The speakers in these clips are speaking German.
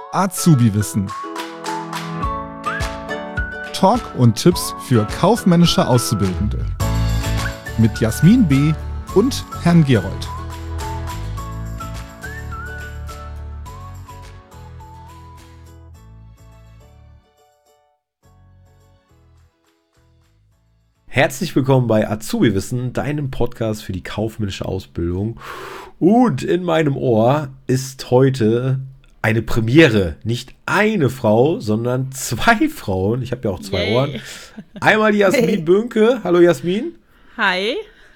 Azubi-Wissen. Talk und Tipps für kaufmännische Auszubildende. Mit Jasmin B. und Herrn Gerold. Herzlich willkommen bei Azubi-Wissen, deinem Podcast für die kaufmännische Ausbildung. Und in meinem Ohr ist heute eine Premiere. Nicht eine Frau, sondern zwei Frauen. Ich habe ja auch zwei Ohren. Einmal die Jasmin Böhnke. Hallo Jasmin. Hi.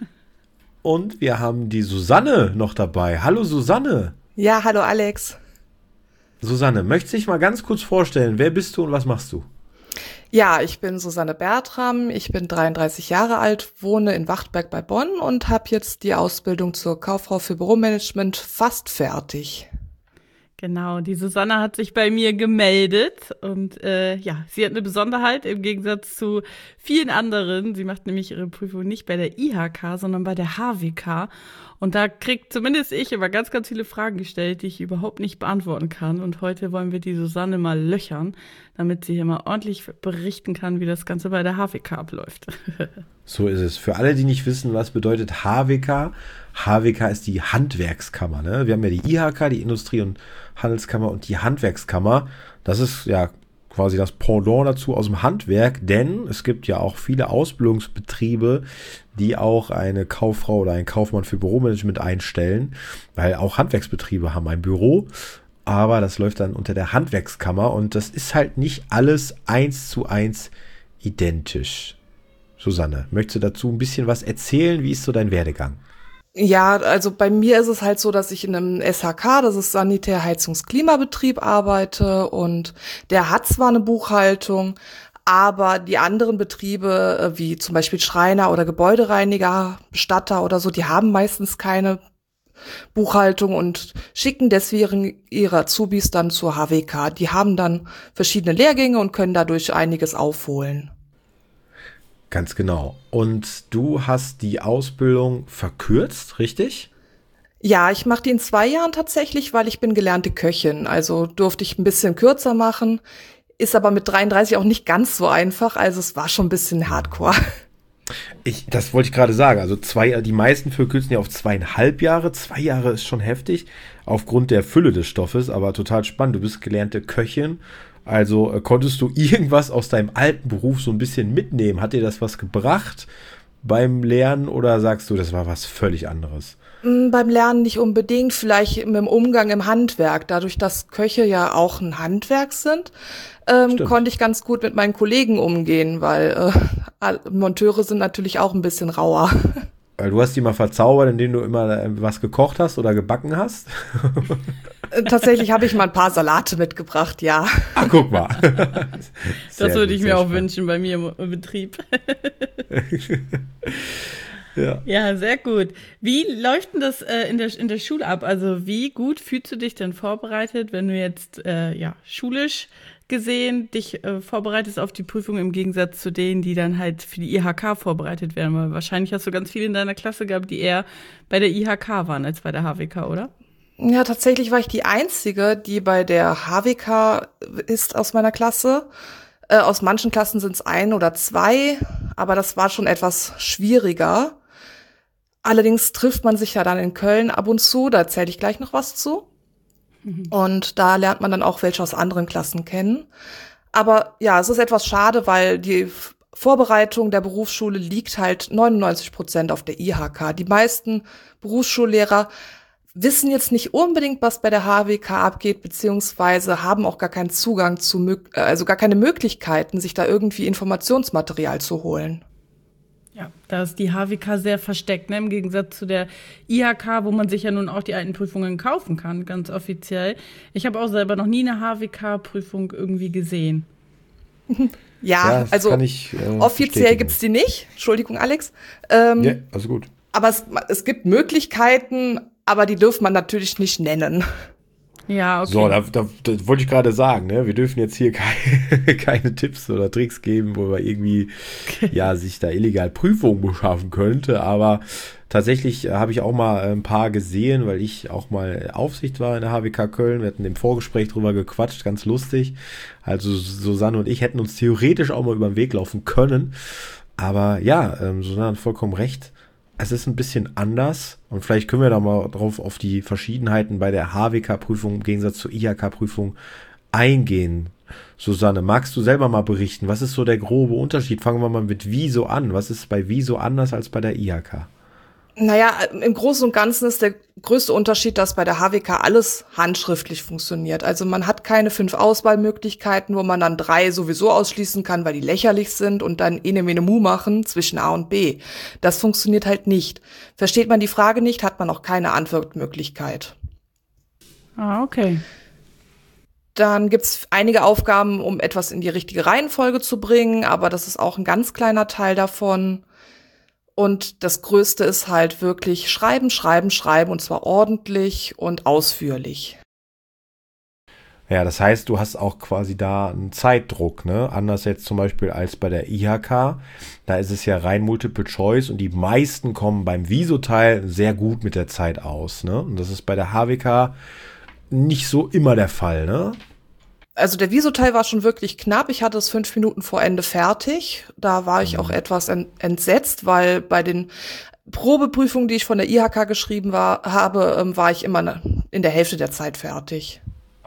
Und wir haben die Susanne noch dabei. Hallo Susanne. Ja, hallo Alex. Susanne, möchtest du dich mal ganz kurz vorstellen? Wer bist du und was machst du? Ja, ich bin Susanne Bertram, ich bin 33 Jahre alt, wohne in Wachtberg bei Bonn und habe jetzt die Ausbildung zur Kauffrau für Büromanagement fast fertig. Genau, die Susanne hat sich bei mir gemeldet und sie hat eine Besonderheit im Gegensatz zu vielen anderen. Sie macht nämlich ihre Prüfung nicht bei der IHK, sondern bei der HWK. Und da kriegt zumindest ich immer ganz, ganz viele Fragen gestellt, die ich überhaupt nicht beantworten kann. Und heute wollen wir die Susanne mal löchern, damit sie hier mal ordentlich berichten kann, wie das Ganze bei der HWK abläuft. So ist es. Für alle, die nicht wissen, was bedeutet HWK. HWK ist die Handwerkskammer. Ne? Wir haben ja die IHK, die Industrie- und Handelskammer und die Handwerkskammer. Das ist ja quasi das Pendant dazu aus dem Handwerk, denn es gibt ja auch viele Ausbildungsbetriebe, die auch eine Kauffrau oder einen Kaufmann für Büromanagement einstellen, weil auch Handwerksbetriebe haben ein Büro, aber das läuft dann unter der Handwerkskammer und das ist halt nicht alles 1:1 identisch. Susanne, möchtest du dazu ein bisschen was erzählen? Wie ist so dein Werdegang? Ja, also bei mir ist es halt so, dass ich in einem SHK, das ist Sanitär-, Heizungs-, Klimabetrieb, arbeite und der hat zwar eine Buchhaltung, aber die anderen Betriebe, wie zum Beispiel Schreiner oder Gebäudereiniger, Bestatter oder so, die haben meistens keine Buchhaltung und schicken deswegen ihre Azubis dann zur HWK. Die haben dann verschiedene Lehrgänge und können dadurch einiges aufholen. Ganz genau. Und du hast die Ausbildung verkürzt, richtig? Ja, ich mache die in 2 Jahren tatsächlich, weil ich bin gelernte Köchin. Also durfte ich ein bisschen kürzer machen. Ist aber mit 33 auch nicht ganz so einfach. Also es war schon ein bisschen hardcore. Das wollte ich gerade sagen. Also die meisten verkürzen ja auf 2,5 Jahre. 2 Jahre ist schon heftig aufgrund der Fülle des Stoffes, aber total spannend. Du bist gelernte Köchin. Also konntest du irgendwas aus deinem alten Beruf so ein bisschen mitnehmen? Hat dir das was gebracht beim Lernen oder sagst du, das war was völlig anderes? Beim Lernen nicht unbedingt, vielleicht mit dem Umgang im Handwerk. Dadurch, dass Köche ja auch ein Handwerk sind, konnte ich ganz gut mit meinen Kollegen umgehen, weil Monteure sind natürlich auch ein bisschen rauer. Weil du hast die mal verzaubert, indem du immer was gekocht hast oder gebacken hast? Tatsächlich habe ich mal ein paar Salate mitgebracht, ja. Ach, guck mal. Das würde ich mir auch wünschen bei mir im Betrieb. Ja, sehr gut. Wie läuft denn das in der Schule ab? Also wie gut fühlst du dich denn vorbereitet, wenn du jetzt schulisch gesehen dich vorbereitest auf die Prüfung im Gegensatz zu denen, die dann halt für die IHK vorbereitet werden? Weil wahrscheinlich hast du ganz viele in deiner Klasse gehabt, die eher bei der IHK waren als bei der HWK, oder? Ja, tatsächlich war ich die Einzige, die bei der HWK ist aus meiner Klasse. Aus manchen Klassen sind es 1 oder 2, aber das war schon etwas schwieriger. Allerdings trifft man sich ja dann in Köln ab und zu, da erzähle ich gleich noch was zu. Und da lernt man dann auch welche aus anderen Klassen kennen. Aber ja, es ist etwas schade, weil die Vorbereitung der Berufsschule liegt halt 99% auf der IHK. Die meisten Berufsschullehrer wissen jetzt nicht unbedingt, was bei der HWK abgeht, beziehungsweise haben auch gar keinen Zugang also gar keine Möglichkeiten, sich da irgendwie Informationsmaterial zu holen. Ja, da ist die HWK sehr versteckt, ne? Im Gegensatz zu der IHK, wo man sich ja nun auch die alten Prüfungen kaufen kann, ganz offiziell. Ich habe auch selber noch nie eine HWK-Prüfung irgendwie gesehen. Ja, also offiziell gibt's die nicht. Entschuldigung, Alex. Ja, also gut. Aber es gibt Möglichkeiten, aber die dürfen man natürlich nicht nennen. Ja, okay. So, da wollte ich gerade sagen, ne? Wir dürfen jetzt hier keine Tipps oder Tricks geben, wo man irgendwie ja sich da illegal Prüfungen beschaffen könnte. Aber tatsächlich habe ich auch mal ein paar gesehen, weil ich auch mal Aufsicht war in der HWK Köln. Wir hatten im Vorgespräch drüber gequatscht, ganz lustig. Also Susanne und ich hätten uns theoretisch auch mal über den Weg laufen können. Aber ja, Susanne hat vollkommen recht. Es ist ein bisschen anders und vielleicht können wir da mal drauf auf die Verschiedenheiten bei der HWK-Prüfung im Gegensatz zur IHK-Prüfung eingehen. Susanne, magst du selber mal berichten? Was ist so der grobe Unterschied? Fangen wir mal mit Wieso an. Was ist bei Wieso anders als bei der IHK? Naja, im Großen und Ganzen ist der größte Unterschied, dass bei der HWK alles handschriftlich funktioniert. Also man hat keine 5 Auswahlmöglichkeiten, wo man dann 3 sowieso ausschließen kann, weil die lächerlich sind und dann ene mene mu machen zwischen A und B. Das funktioniert halt nicht. Versteht man die Frage nicht, hat man auch keine Antwortmöglichkeit. Ah, okay. Dann gibt's einige Aufgaben, um etwas in die richtige Reihenfolge zu bringen, aber das ist auch ein ganz kleiner Teil davon. Und das Größte ist halt wirklich schreiben, schreiben, schreiben und zwar ordentlich und ausführlich. Ja, das heißt, du hast auch quasi da einen Zeitdruck, ne? Anders jetzt zum Beispiel als bei der IHK. Da ist es ja rein Multiple Choice und die meisten kommen beim Wieso-Teil sehr gut mit der Zeit aus, ne? Und das ist bei der HWK nicht so immer der Fall, ne? Also der Wieso-Teil war schon wirklich knapp. Ich hatte es 5 Minuten vor Ende fertig. Da war ich auch etwas entsetzt, weil bei den Probeprüfungen, die ich von der IHK geschrieben habe, war ich immer in der Hälfte der Zeit fertig.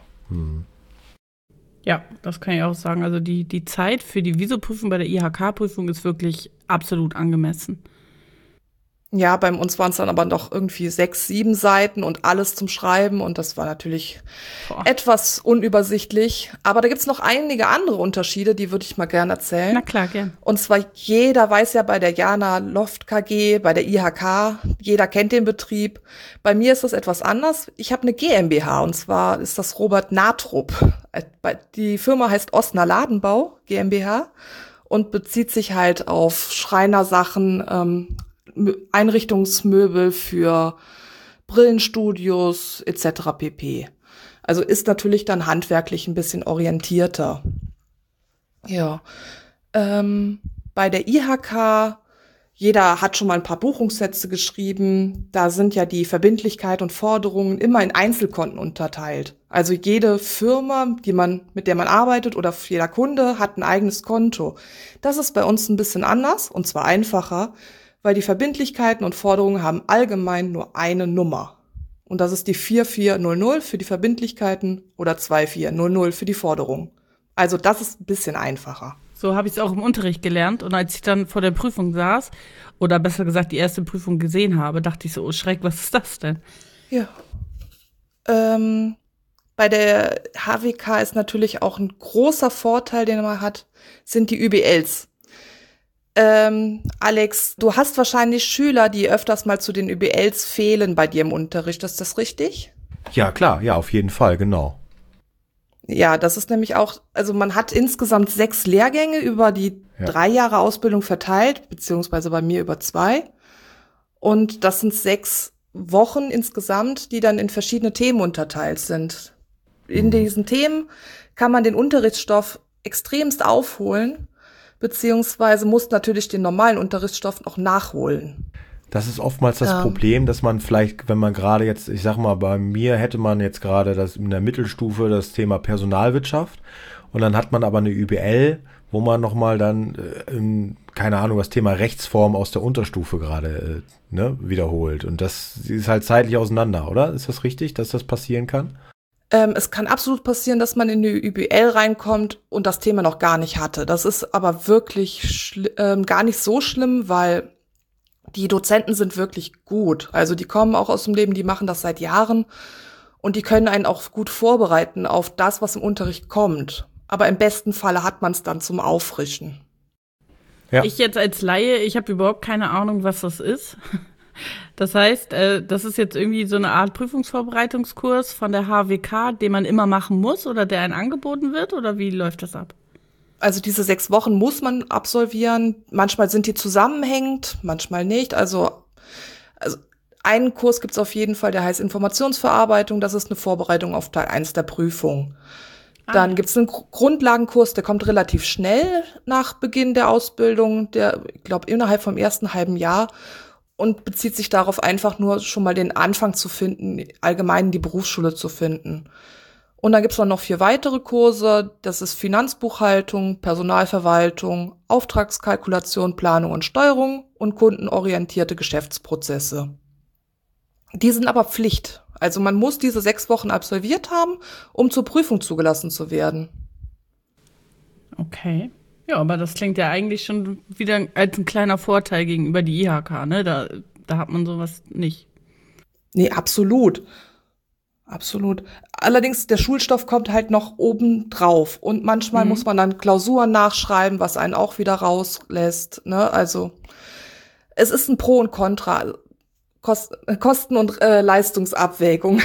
Ja, das kann ich auch sagen. Also die Zeit für die Wieso-Prüfung bei der IHK-Prüfung ist wirklich absolut angemessen. Ja, bei uns waren es dann aber doch irgendwie 6, 7 Seiten und alles zum Schreiben und das war natürlich etwas unübersichtlich. Aber da gibt's noch einige andere Unterschiede, die würde ich mal gerne erzählen. Na klar, gern. Und zwar jeder weiß ja bei der Jana Loft KG, bei der IHK, jeder kennt den Betrieb. Bei mir ist das etwas anders. Ich habe eine GmbH und zwar ist das Robert Natrup. Die Firma heißt Osner Ladenbau GmbH und bezieht sich halt auf Schreinersachen, Einrichtungsmöbel für Brillenstudios etc. pp. Also ist natürlich dann handwerklich ein bisschen orientierter. Ja. Bei der IHK, jeder hat schon mal ein paar Buchungssätze geschrieben. Da sind ja die Verbindlichkeit und Forderungen immer in Einzelkonten unterteilt. Also jede Firma, mit der man arbeitet oder jeder Kunde hat ein eigenes Konto. Das ist bei uns ein bisschen anders und zwar einfacher, weil die Verbindlichkeiten und Forderungen haben allgemein nur eine Nummer. Und das ist die 4400 für die Verbindlichkeiten oder 2400 für die Forderungen. Also das ist ein bisschen einfacher. So habe ich es auch im Unterricht gelernt. Und als ich dann vor der Prüfung saß, oder besser gesagt die erste Prüfung gesehen habe, dachte ich so, oh Schreck, was ist das denn? Ja. Bei der HWK ist natürlich auch ein großer Vorteil, den man hat, sind die ÜBLs. Alex, du hast wahrscheinlich Schüler, die öfters mal zu den ÜBLs fehlen bei dir im Unterricht. Ist das richtig? Ja, klar, ja, auf jeden Fall, genau. Ja, das ist nämlich auch, also man hat insgesamt 6 Lehrgänge über die 3 Jahre Ausbildung verteilt, beziehungsweise bei mir über 2. Und das sind 6 Wochen insgesamt, die dann in verschiedene Themen unterteilt sind. In diesen Themen kann man den Unterrichtsstoff extremst aufholen, beziehungsweise muss natürlich den normalen Unterrichtsstoff noch nachholen. Das ist oftmals das Problem, dass man vielleicht, wenn man gerade jetzt, ich sag mal, bei mir hätte man jetzt gerade das in der Mittelstufe das Thema Personalwirtschaft und dann hat man aber eine ÜBL, wo man nochmal dann, keine Ahnung, das Thema Rechtsform aus der Unterstufe gerade wiederholt. Und das ist halt zeitlich auseinander, oder? Ist das richtig, dass das passieren kann? Es kann absolut passieren, dass man in die ÜBL reinkommt und das Thema noch gar nicht hatte. Das ist aber wirklich gar nicht so schlimm, weil die Dozenten sind wirklich gut. Also die kommen auch aus dem Leben, die machen das seit Jahren und die können einen auch gut vorbereiten auf das, was im Unterricht kommt. Aber im besten Falle hat man es dann zum Auffrischen. Ja. Ich jetzt als Laie, ich habe überhaupt keine Ahnung, was das ist. Das heißt, das ist jetzt irgendwie so eine Art Prüfungsvorbereitungskurs von der HWK, den man immer machen muss oder der einem angeboten wird? Oder wie läuft das ab? Also diese 6 Wochen muss man absolvieren. Manchmal sind die zusammenhängend, manchmal nicht. Also einen Kurs gibt's auf jeden Fall, der heißt Informationsverarbeitung. Das ist eine Vorbereitung auf Teil 1 der Prüfung. Dann gibt's einen Grundlagenkurs, der kommt relativ schnell nach Beginn der Ausbildung, der, ich glaube, innerhalb vom ersten halben Jahr und bezieht sich darauf, einfach nur schon mal den Anfang zu finden, allgemein die Berufsschule zu finden. Und dann gibt's noch 4 weitere Kurse, das ist Finanzbuchhaltung, Personalverwaltung, Auftragskalkulation, Planung und Steuerung und kundenorientierte Geschäftsprozesse. Die sind aber Pflicht. Also man muss diese 6 Wochen absolviert haben, um zur Prüfung zugelassen zu werden. Okay. Ja, aber das klingt ja eigentlich schon wieder als ein kleiner Vorteil gegenüber die IHK, ne? Da hat man sowas nicht. Nee, absolut. Absolut. Allerdings, der Schulstoff kommt halt noch oben drauf. Und manchmal muss man dann Klausuren nachschreiben, was einen auch wieder rauslässt, ne? Also, es ist ein Pro und Contra. Kosten- und Leistungsabwägung.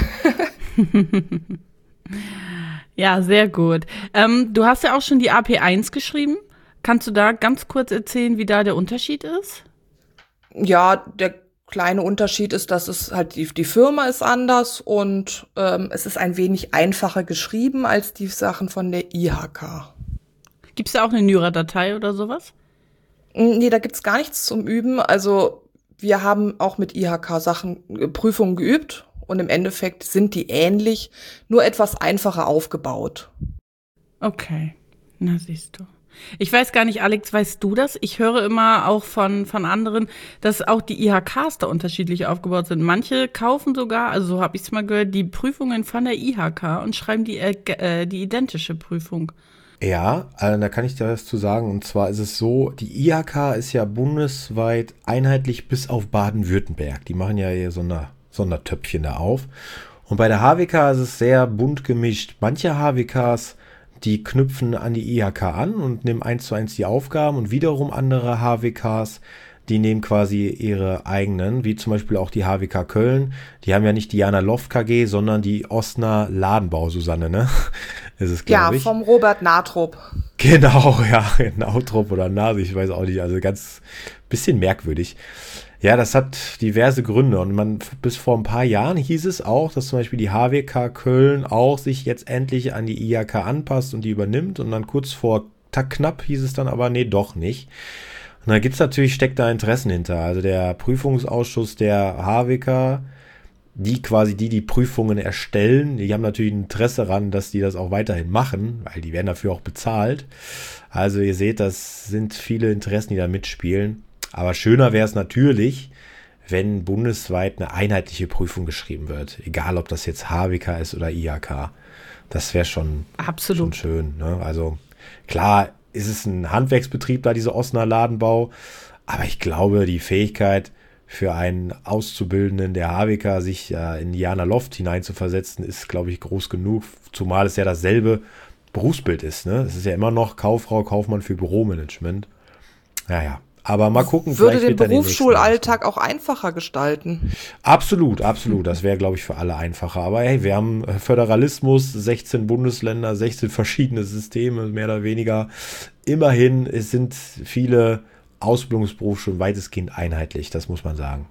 Ja, sehr gut. Du hast ja auch schon die AP1 geschrieben. Kannst du da ganz kurz erzählen, wie da der Unterschied ist? Ja, der kleine Unterschied ist, dass es halt die Firma ist anders und es ist ein wenig einfacher geschrieben als die Sachen von der IHK. Gibt's da auch eine Nyra-Datei oder sowas? Nee, da gibt's gar nichts zum Üben. Also wir haben auch mit IHK-Sachen Prüfungen geübt und im Endeffekt sind die ähnlich, nur etwas einfacher aufgebaut. Okay, na siehst du. Ich weiß gar nicht, Alex, weißt du das? Ich höre immer auch von anderen, dass auch die IHKs da unterschiedlich aufgebaut sind. Manche kaufen sogar, also so habe ich es mal gehört, die Prüfungen von der IHK und schreiben die identische Prüfung. Ja, da kann ich dir was zu sagen. Und zwar ist es so, die IHK ist ja bundesweit einheitlich bis auf Baden-Württemberg. Die machen ja hier Sondertöpfchen da auf. Und bei der HWK ist es sehr bunt gemischt. Manche HWKs, die knüpfen an die IHK an und nehmen 1:1 die Aufgaben. Und wiederum andere HWKs, die nehmen quasi ihre eigenen, wie zum Beispiel auch die HWK Köln. Die haben ja nicht die Jana Loft KG, sondern die Osner Ladenbau, Susanne, ne? Ist es, glaube ich. Ja, vom Robert Natrup. Genau, ja, Nautrup oder Nase, ich weiß auch nicht, also ganz bisschen merkwürdig. Ja, das hat diverse Gründe und bis vor ein paar Jahren hieß es auch, dass zum Beispiel die HWK Köln auch sich jetzt endlich an die IHK anpasst und die übernimmt und dann kurz vor knapp hieß es dann aber, nee, doch nicht. Und da steckt da Interessen hinter. Also der Prüfungsausschuss der HWK, die Prüfungen erstellen, die haben natürlich ein Interesse daran, dass die das auch weiterhin machen, weil die werden dafür auch bezahlt. Also ihr seht, das sind viele Interessen, die da mitspielen. Aber schöner wäre es natürlich, wenn bundesweit eine einheitliche Prüfung geschrieben wird. Egal, ob das jetzt HWK ist oder IHK. Das wäre schon schön. Ne? Also klar ist es ein Handwerksbetrieb da, diese Osner Ladenbau. Aber ich glaube, die Fähigkeit für einen Auszubildenden der HWK, sich in Jana Loft hineinzuversetzen, ist, glaube ich, groß genug. Zumal es ja dasselbe Berufsbild ist. Ne? Es ist ja immer noch Kauffrau, Kaufmann für Büromanagement. Naja. Aber mal gucken, würde den Berufsschulalltag auch einfacher gestalten. Absolut. Das wäre, glaube ich, für alle einfacher. Aber hey, wir haben Föderalismus, 16 Bundesländer, 16 verschiedene Systeme, mehr oder weniger. Immerhin, es sind viele Ausbildungsberufsschulen weitestgehend einheitlich, das muss man sagen.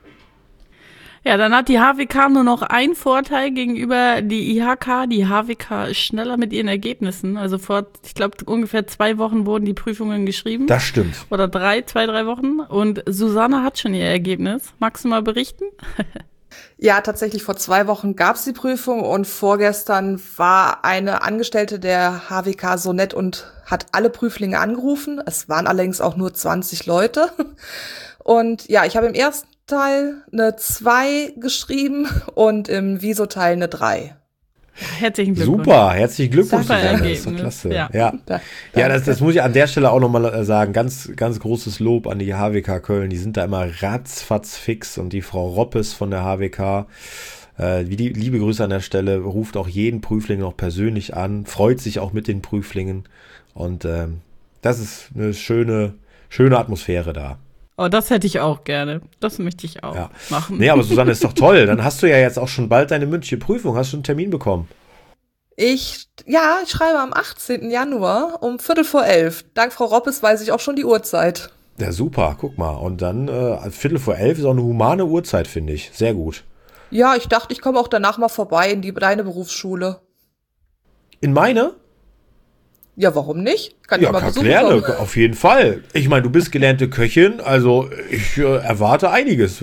Ja, dann hat die HWK nur noch einen Vorteil gegenüber die IHK. Die HWK ist schneller mit ihren Ergebnissen. Also ich glaube, ungefähr 2 Wochen wurden die Prüfungen geschrieben. Das stimmt. Oder 3 Wochen. Und Susanne hat schon ihr Ergebnis. Magst du mal berichten? Ja, tatsächlich vor 2 Wochen gab es die Prüfung und vorgestern war eine Angestellte der HWK so nett und hat alle Prüflinge angerufen. Es waren allerdings auch nur 20 Leute. Und ja, ich habe im ersten Teil eine 2 geschrieben und im Viso-Teil eine 3. Herzlichen Glückwunsch. Super, herzlichen Glückwunsch. Das ist doch klasse. Ja, das muss ich an der Stelle auch nochmal sagen. Ganz, ganz großes Lob an die HWK Köln. Die sind da immer ratzfatz fix und die Frau Roppes von der HWK, liebe Grüße an der Stelle, ruft auch jeden Prüfling noch persönlich an, freut sich auch mit den Prüflingen und das ist eine schöne Atmosphäre da. Oh, das hätte ich auch gerne. Das möchte ich auch machen. Nee, aber Susanne, ist doch toll. Dann hast du ja jetzt auch schon bald deine mündliche Prüfung. Hast du einen Termin bekommen? Ich schreibe am 18. Januar um 10:45. Dank Frau Roppes weiß ich auch schon die Uhrzeit. Ja, super, guck mal. Und dann 11:15 ist auch eine humane Uhrzeit, finde ich. Sehr gut. Ja, ich dachte, ich komme auch danach mal vorbei in deine Berufsschule. In meine? Ja, warum nicht? Kann ich Ja, mal besuchen gerne, kommen. auf jeden Fall. Ich meine, du bist gelernte Köchin, also ich erwarte einiges.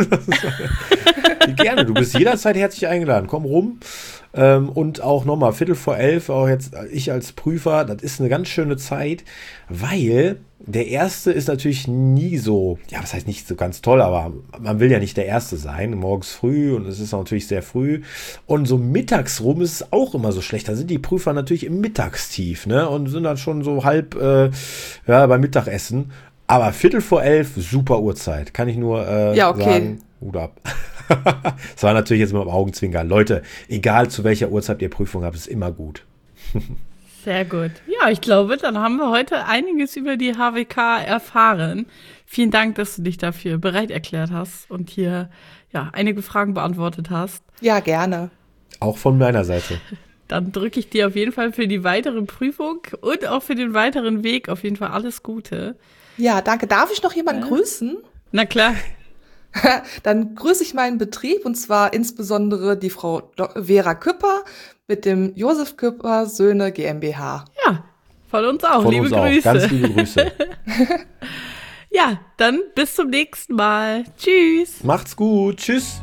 Gerne, du bist jederzeit herzlich eingeladen. Komm rum. Und auch nochmal 11:15, auch jetzt ich als Prüfer, das ist eine ganz schöne Zeit, weil der Erste ist natürlich nie so, ja, was heißt nicht so ganz toll, aber man will ja nicht der Erste sein, morgens früh und es ist natürlich sehr früh und so mittags rum ist es auch immer so schlecht, da sind die Prüfer natürlich im Mittagstief, ne, und sind dann schon so halb, beim Mittagessen, aber 11:15, super Uhrzeit, kann ich nur Ja, okay. sagen, Hut ab. Das war natürlich jetzt mit dem Augenzwinkern. Leute, egal zu welcher Uhrzeit ihr Prüfung habt, ist immer gut. Sehr gut. Ja, ich glaube, dann haben wir heute einiges über die HWK erfahren. Vielen Dank, dass du dich dafür bereit erklärt hast und hier einige Fragen beantwortet hast. Ja, gerne. Auch von meiner Seite. Dann drücke ich dir auf jeden Fall für die weitere Prüfung und auch für den weiteren Weg auf jeden Fall alles Gute. Ja, danke. Darf ich noch jemanden grüßen? Na klar. Dann grüße ich meinen Betrieb und zwar insbesondere die Frau Vera Küpper mit dem Josef Küpper Söhne GmbH. Ja, von uns auch. Von Liebe uns Grüße. Auch. Ganz liebe Grüße. Ja, dann bis zum nächsten Mal. Tschüss. Macht's gut. Tschüss.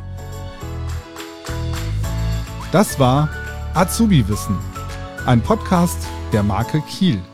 Das war Azubi Wissen, ein Podcast der Marke Kiel.